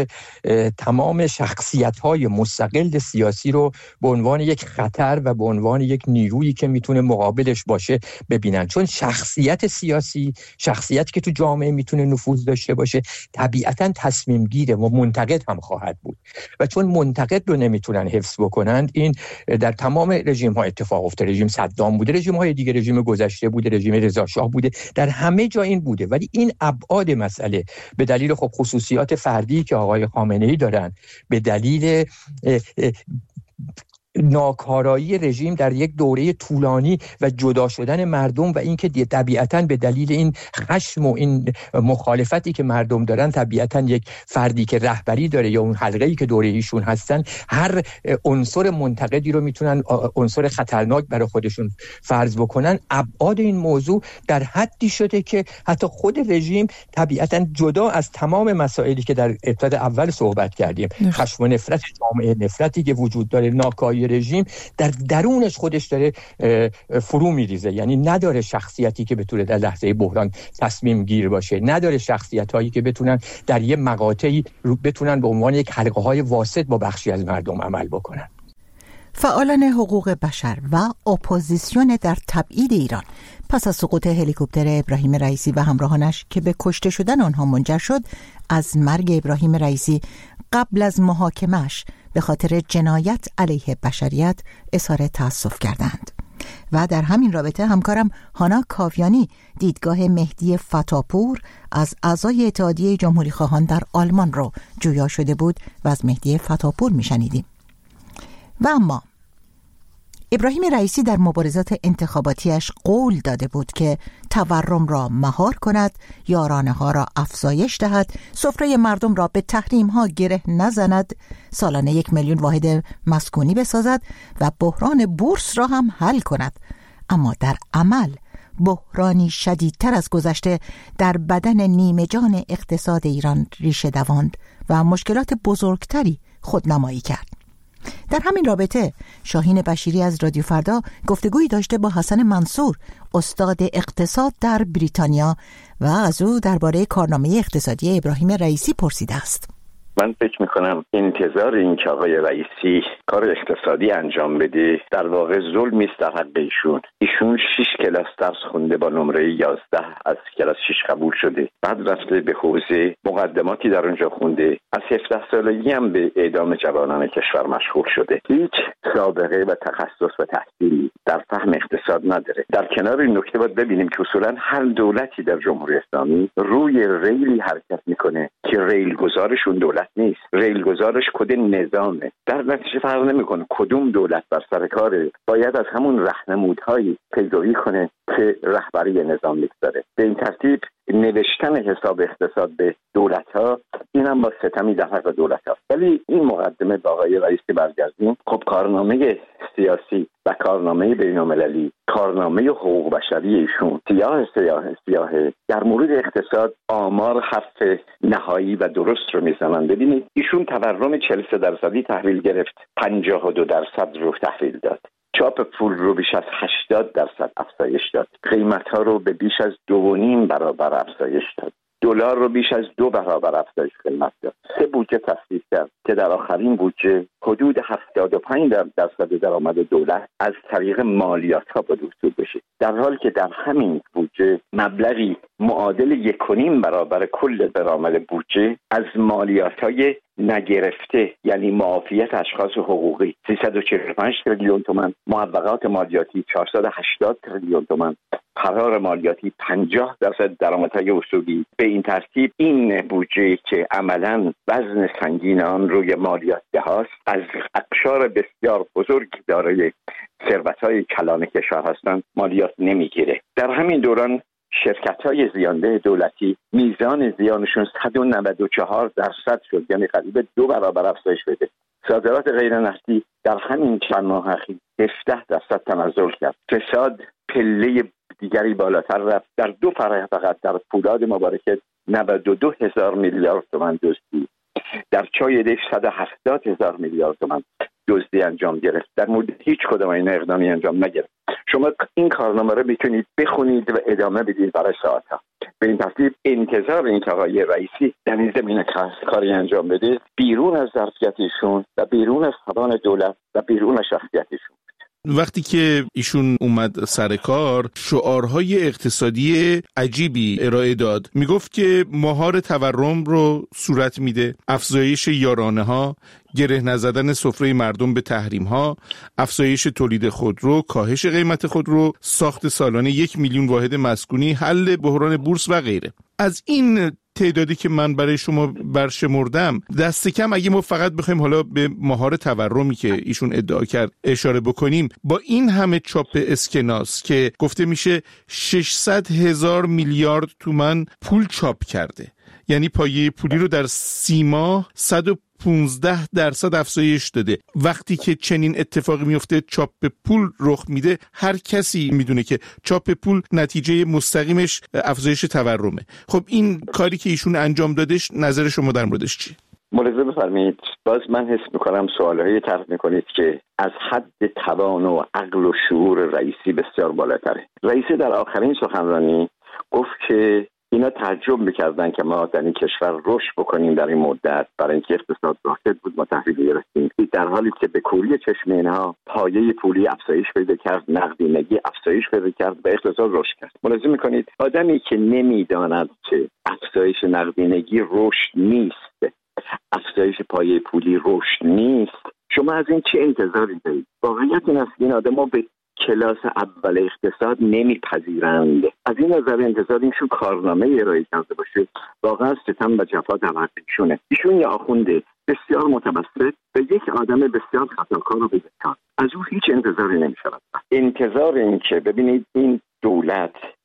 تمام شخصیت های مستقل سیاسی رو به عنوان یک خطر و به عنوان یک نیرویی که میتونه مقابلش باشه ببینن. چون شخصیت سیاسی، شخصیتی که تو جامعه میتونه نفوذ داشته باشه، طبیعتاً تصمیم گیره و منتقد هم خواهد بود و چون منتقد رو نمیتونن حفظ بکنند، این در تمام رژیم ها اتفاق افتاده. رژیم صدام بوده، رژیم های دیگه، رژیم گذشته بوده، رژیم رضا شاه بوده، در همه جا این بوده. ولی این ابعاد مسئله به دلیل خب خصوصیات فردی که آقای خامنه‌ای دارن، به دلیل اه اه ناکارایی رژیم در یک دوره طولانی و جدا شدن مردم و اینکه طبیعتاً به دلیل این خشم و این مخالفتی که مردم دارن، طبیعتاً یک فردی که رهبری داره یا اون حلقه‌ای که دوره ایشون هستن، هر عنصر منتقدی رو میتونن عنصر خطرناک برای خودشون فرض بکنن. ابعاد این موضوع در حدی شده که حتی خود رژیم طبیعتاً جدا از تمام مسائلی که در ابتدا اول صحبت کردیم، خشم و نفرت جامعه، نفرتی که وجود داره، ناکاری رژیم در درونش خودش داره فرو میریزه. یعنی نداره شخصیتی که بتونه در لحظه بحران تصمیم گیر باشه، نداره شخصیت هایی که بتونن در یه مقاطعی بتونن به عنوان یک حلقه های واسط با بخشی از مردم عمل بکنن. فعالان حقوق بشر و اپوزیسیون در تبعید ایران پس از سقوط هلیکوپتر ابراهیم رئیسی و همراهانش که به کشته شدن آنها منجر شد، از مرگ ابراهیم رئیسی قبل از محاکمش به خاطر جنایت علیه بشریت اظهار تأسف کردند. و در همین رابطه همکارم هانا کاویانی دیدگاه مهدی فتاپور از اعضای اتحادیه جمهوری خواهان در آلمان رو جویا شده بود و از مهدی فتاپور میشنیدیم. و اما ابراهیم رئیسی در مبارزات انتخاباتیش قول داده بود که تورم را مهار کند، یارانه ها را افزایش دهد، سفره مردم را به تحریم ها گره نزند، سالانه یک میلیون واحد مسکونی بسازد و بحران بورس را هم حل کند. اما در عمل بحرانی شدیدتر از گذشته در بدن نیمه جان اقتصاد ایران ریشه دواند و مشکلات بزرگتری خودنمایی کرد. در همین رابطه شاهین بشیری از رادیو فردا گفتگویی داشته با حسن منصور، استاد اقتصاد در بریتانیا، و از او درباره کارنامه اقتصادی ابراهیم رئیسی پرسیده است. من فکر میکنم انتظار این که آقای رئیسی کار اقتصادی انجام بده در واقع ظلمی است در حق ایشون. ایشون شش کلاس درس خونده، با نمره یازده از کلاس شش قبول شده، بعد رفته به حوزه مقدماتی در اونجا خونده، از هفده سالگی هم به اعدام جوانان کشور مشغول شده. هیچ سابقه و تخصص و تحصیلی در فهم اقتصاد نداره. در کنار این نکته باید ببینیم که اصولا هر دولتی در جمهوری اسلامی روی ریلی حرکت میکنه که ریل گذارشون دولت نیست، ریل گذارش کد نظامه. در نتیجه فرق نمیکنه کدوم دولت بر سر کاره، باید از همون راهنمودهایی پیروی کنه که رهبری نظام میگذاره. به این ترتیب نوشتن حساب اقتصاد به دولت ها این هم با ستمی در حق دولت ها. ولی این مقدمه با آقای رئیسی برگردیم، خب کارنامه سیاسی و کارنامه بین المللی، کارنامه حقوق بشری ایشون سیاه سیاه سیاهه. در مورد اقتصاد آمار حرف نهایی و درست رو میزنن. ببینید ایشون تورم چهل و سه درصدی تحویل گرفت، پنجاه و دو درصد رو تحویل داد. چاپ پول رو بیش از هشتاد درصد افزایش داد. قیمت ها رو به بیش از دو و نیم برابر افزایش داد. دلار رو بیش از دو برابر افزایش قیمت داد. سه بودجه تصویب کرد که در آخرین بودجه حدود هفتاد و پنج درصد درآمد دولت از طریق مالیات ها باید وصول بشه، در حالی که در همین بودجه مبلغی معادل یک و نیم برابر کل درآمد بودجه از مالیات های نگرفته، یعنی معافیت اشخاص حقوقی سیصد و چهل و پنج تریلیون تومان، معوقات مالیاتی چهارصد و هشتاد تریلیون تومان، قرار مالیاتی پنجاه درصد درآمدهای اصولی. به این ترتیب این بودجه که عملاً وزن سنگین آن روی مالیات هاست، از اقشار بسیار بزرگ دارای ثروت‌های کلان کشور هستند مالیات نمیگیره. در همین دوران شرکت‌های زیانده دولتی میزان زیانشون صد و نود و چهار درصد شد، یعنی قریب دو برابر افزایش پیدا. صادرات غیر نفتی در همین چند ماه اخیر هفده درصد تنزل کرد. فساد پله دیگری بالاتر رفت. در دو فرح فقط در پولاد مبارکه نود و دو هزار میلیارد تومان دزدی، در چای دش صد و هفتاد هزار میلیارد تومان دزدی انجام گرفت. در مورد هیچ کدام این اقدامی انجام نگرفت. شما این کارنامه رو میتونید بخونید و ادامه بدید برای ساعتها. به این ترتیب انتظار این که آقای رئیسی در این زمینه کاری انجام بده بیرون از ظرفیتشون و بیرون از توان دولت و بیرون از شخصیتشون. وقتی که ایشون اومد سر کار شعارهای اقتصادی عجیبی ارائه داد. میگفت که مهار تورم رو صورت میده، افزایش یارانه ها، گره نزدن سفره مردم به تحریم ها، افزایش تولید خودرو، کاهش قیمت خودرو، ساخت سالانه یک میلیون واحد مسکونی، حل بحران بورس و غیره. از این تعدادی که من برای شما برشمردم، دست کم اگه ما فقط بخوایم حالا به مهار تورمی که ایشون ادعا کرد اشاره بکنیم، با این همه چاپ اسکناس که گفته میشه ششصد هزار میلیارد تومان پول چاپ کرده، یعنی پایه پولی رو در سی ماه صد و پانزده درصد افزایش داده. وقتی که چنین اتفاقی میفته، چاپ پول رخ میده، هر کسی میدونه که چاپ پول نتیجه مستقیمش افزایش تورمه. خب این کاری که ایشون انجام دادش، نظر شما در موردش چیه؟ ملاحظه بفرمایید. باز من حس میکنم سوالهایی طرح میکنید که از حد توان و عقل و شعور رئیسی بسیار بالاتره. رئیسی در آخرین سخنرانی گفت که اینا تعجب میکردن که ما در این کشور رشد بکنیم در این مدت، برای اینکه اقتصاد راکد بود ما تحویل گرفتیم، در حالی که به کوری چشم اینها پایه پولی افزایش پیدا کرد، نقدینگی افزایش پیدا کرد و اقتصاد رشد کرد. ملاحظه میکنید آدمی که نمیداند که افزایش نقدینگی رشد نیست، افزایش پایه پولی رشد نیست، شما از این چه انتظاری دارید؟ واقعیت این است این آدم‌ها به کلاس اول اقتصاد نمیپذیرند. از این نظر انتظار اینشون کارنامه ارائه کرده باشه واقعا ستم و جفا در حق ایشونه. ایشون یه آخونده بسیار متوسط و یک آدم بسیار خطاکار و بدهکار، از او هیچ انتظاری نمیشود. انتظار این که ببینید این دولت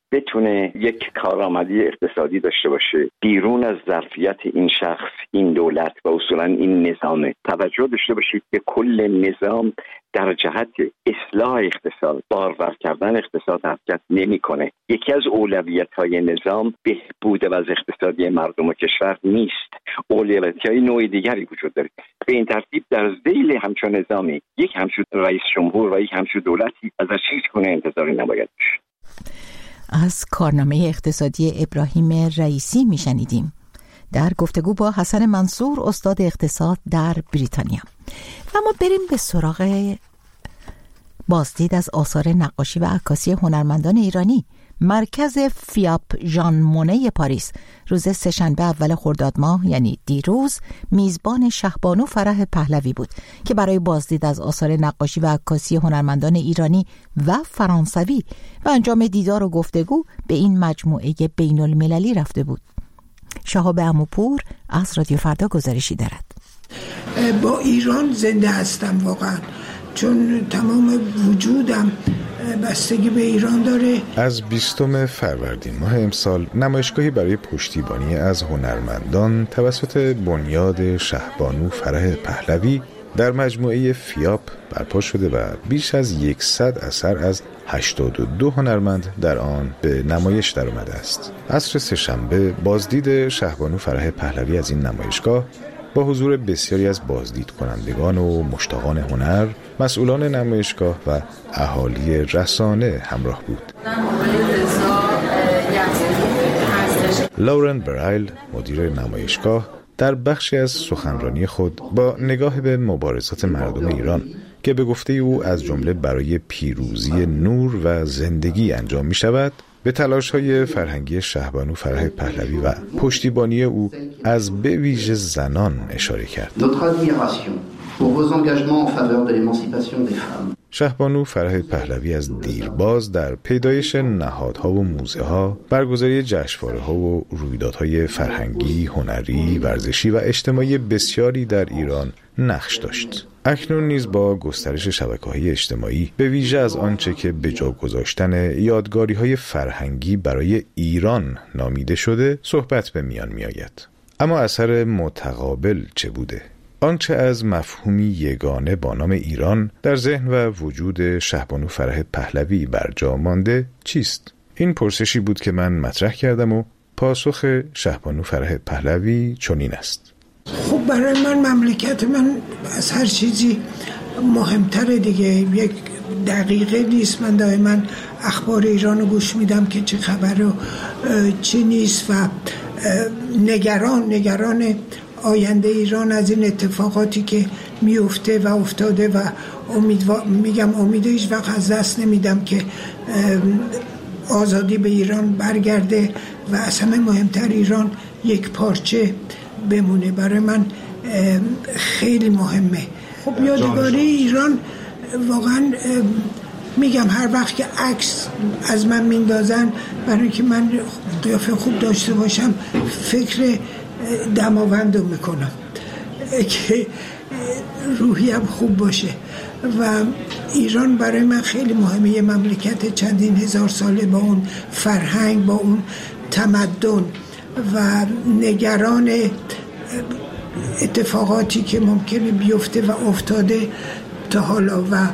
بتونه یک کارآمدی اقتصادی داشته باشه بیرون از ظرفیت این شخص، این دولت و اصولا این نظامه. توجه داشته باشید که کل نظام در جهت اصلاح اقتصاد، بارور کردن اقتصاد حرکت نمیکنه. یکی از اولویت‌های نظام بهبود وضع اقتصادی مردم و کشور نیست. اولویت‌های نوع دیگری وجود داره. به این ترتیب در ذیل همچون نظامی یک همچون رئیس جمهور و یک همچون دولتی ازش هیچ گونه انتظاری نباید داشت. از کارنامه اقتصادی ابراهیم رئیسی میشنیدیم در گفتگو با حسن منصور، استاد اقتصاد در بریتانیا. و ما بریم به سراغ بازدید از آثار نقاشی و عکاسی هنرمندان ایرانی. مرکز فیاپ ژان مونه پاریس روز سه‌شنبه اول خرداد ماه، یعنی دیروز، میزبان شهبانو فرح پهلوی بود که برای بازدید از آثار نقاشی و عکاسی هنرمندان ایرانی و فرانسوی و انجام دیدار و گفتگو به این مجموعه بین المللی رفته بود. شهاب عموپور از رادیو فردا گزارشی دارد. با ایران زنده هستم واقعا، چون تمام وجودم بستگی به ایران داره. از بیستم فروردین ماه امسال نمایشگاهی برای پشتیبانی از هنرمندان توسط بنیاد شهبانو فرح پهلوی در مجموعه فیاپ برپا شده و بیش از صد اثر از هشتاد و دو هنرمند در آن به نمایش در آمده است. عصر سه‌شنبه بازدید شهبانو فرح پهلوی از این نمایشگاه با حضور بسیاری از بازدید کنندگان و مشتاقان هنر، مسئولان نمایشگاه و اهالی رسانه همراه بود. لورن برایل، مدیر نمایشگاه، در بخشی از سخنرانی خود با نگاه به مبارزات مردم ایران که به گفته او از جمله برای پیروزی نور و زندگی انجام می شود، به تلاش‌های فرهنگی شهبانو فرح پهلوی و پشتیبانی او از به ویژه زنان اشاره کرد. شهبانو فرح پهلوی از دیرباز در پیدایش نهادها و موزه‌ها، برگزاری جشنواره‌ها و رویدادهای فرهنگی، هنری، ورزشی و اجتماعی بسیاری در ایران نقش داشت. اکنون نیز با گسترش شبکه‌های اجتماعی به ویژه از آنچه که به جا گذاشتن یادگاری‌های فرهنگی برای ایران نامیده شده صحبت به میان می‌آید. اما اثر متقابل چه بوده؟ آنچه از مفهومی یگانه با نام ایران در ذهن و وجود شهبانو فرح پهلوی بر جا مانده چیست؟ این پرسشی بود که من مطرح کردم و پاسخ شهبانو فرح پهلوی چنین است. خب برای من مملکت من از هر چیزی مهمتره دیگه. یک دقیقه نیست من دائما اخبار ایران رو گوش میدم که چه خبر و چه نیست و نگران نگران آینده ایران از این اتفاقاتی که میفته و افتاده و امیدوار میگم امید هیچ وقت از دست نمیدم که آزادی به ایران برگرده و از همه مهمتر ایران یک پارچه بمونه. برای من خیلی مهمه. خب یادگاری ایران واقعا میگم هر وقت که عکس از من میندازن برای که من قیافه خوب داشته باشم فکر دماوند رو میکنم که روحیم خوب باشه و ایران برای من خیلی مهمه. یه مملکت چندین هزار ساله با اون فرهنگ، با اون تمدن و نگران اتفاقاتی که ممکنه بیفته و افتاده تا حالا و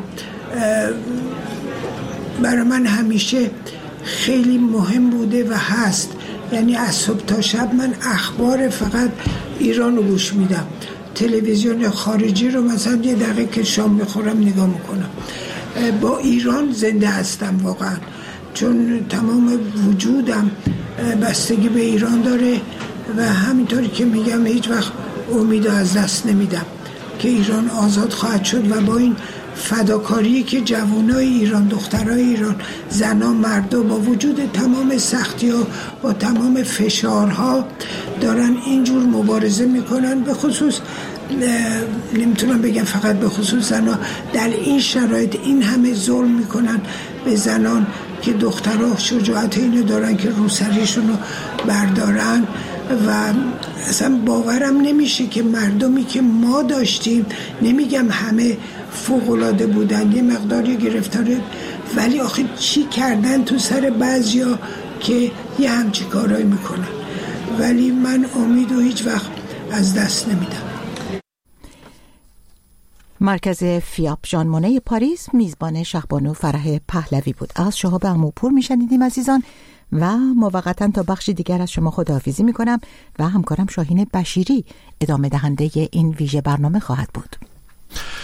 برای من همیشه خیلی مهم بوده و هست. یعنی از صبح تا شب من اخبار فقط ایران رو گوش میدم، تلویزیون خارجی رو مثلا یه دقیقه که شام میخورم نگاه میکنم. با ایران زنده هستم واقعا، چون تمام وجودم بستگی به ایران داره و همینطوری که میگم هیچ وقت امید از دست نمیدم که ایران آزاد خواهد شد و با این فداکاری که جوانای ایران، دخترای ایران، زنان، مردا با وجود تمام سختی‌ها، با تمام فشارها دارن اینجور مبارزه میکنن. به خصوص نمیتونم بگم فقط به خصوص زنان، در این شرایط این همه ظلم میکنن به زنان که دخترها شجاعت اینو دارن که روسریشون رو بردارن و اصلا باورم نمیشه که مردمی که ما داشتیم، نمیگم همه فوق‌العاده بودن، یه مقداری گرفتاره، ولی آخه چی کردن تو سر بعضیا که یه همچی کارایی میکنن. ولی من امید و هیچ وقت از دست نمیدم. مرکز فیاپ ژان مونه پاریس میزبان شهبانو فرح پهلوی بود. از شهاب عموپور میشنیدیم عزیزان و موقتا تا بخشی دیگر از شما خداحافظی میکنم و همکارم شاهین بشیری ادامه دهنده این ویژه برنامه خواهد بود.